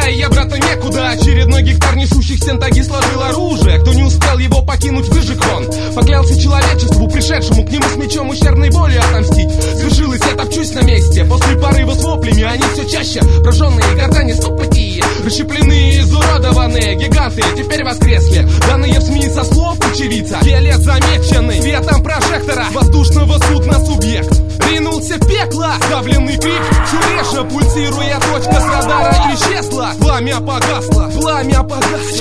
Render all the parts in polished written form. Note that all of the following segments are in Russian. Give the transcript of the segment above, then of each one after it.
Эй, я, брата, некуда. Очередной гектар несущих сентаги сложил оружие. Кто не успел его покинуть, выжег он. Поклялся человечеству, пришедшему к нему с мечом ущербной болью отомстить. Свершилось, я топчусь на месте. После порыва с воплями они все чаще. Прожженные гортани стопати, расщепленные, изуродованные гиганты теперь воскресли. Данные в СМИ со слов очевидца. Теле замечены светом прожектора воздушного судна субъект. Ринулся в пекло, давленный крик. Все реже пульсируя, точка с радара исчезла. Пламя погасло, пламя погасло.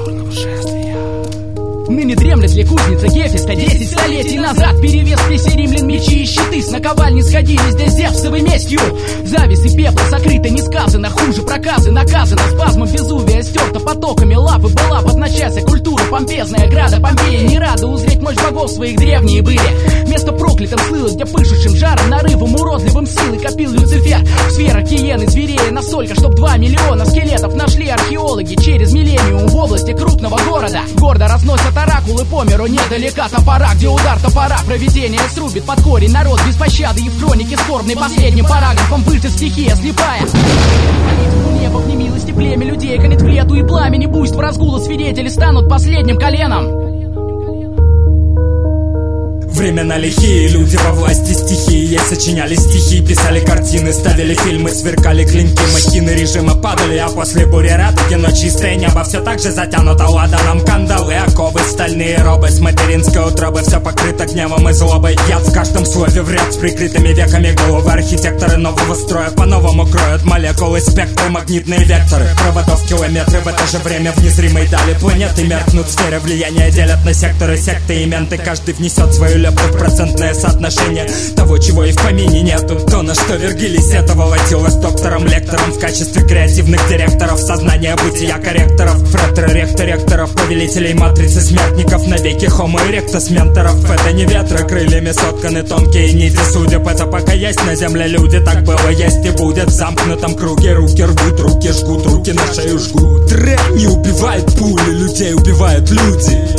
Ныне дремлет ли кузница Гефеста 10 столетий назад? Перевес плеси римлян, мечи и щиты с наковальни сходили здесь Зевсовой местью. Зависть и пепла сокрыто, не сказано, хуже проказы наказано. Спазмом Везувия стерта потоками лавы. Была в одночасье культура помпезная, града Помпеи. Не рада узреть мощь богов своих древние были. Место проклятым слылось, где пышущим жаром, нарывом уродливым силы копил Люцифер. В сферах гиены зверея настолько, чтоб 2 миллиона скелетов нашли археологи через миллениум в области крупного города. Гордо разносят оракулы по миру, недалека топора, где удар топора провидение срубит под корень народ без пощады. И в хронике скорбной последним параграфом выжжет стихия слепая. У неба в немилости племя людей конет в лету и пламени буйств разгула свидетели станут последним коленом. Времена лихие, люди во власти стихии. Сочиняли стихи, писали картины, ставили фильмы, сверкали клинки, махины режима падали, а после бури радуги, но чистое небо все так же затянуто ладаном. Кандалы, оковы, стальные робы с материнской утробы, все покрыто гневом и злобой. Яд в каждом слове в ряд с прикрытыми веками головы. Архитекторы нового строя по-новому кроют молекулы, спектры, магнитные векторы. Проводов километры, в это же время в незримой дали планеты меркнут. Сферы влияния делят на секторы, секты и менты. Каждый внесет свою лепту в процентное соотношение того, чего и в помине нету. То, на что Вергилий сетовал, водила с доктором-лектором в качестве креативных директоров сознания бытия корректоров. Фретеров, повелителей матрицы смертников, навеки хомо эректус менторов. Это не ветры, крыльями сотканы тонкие нити судеб. Это пока есть на земле люди, так было, есть и будет. В замкнутом круге руки рвут, руки жгут, руки на шею жгут. Рэп не убивает пули, людей убивают люди.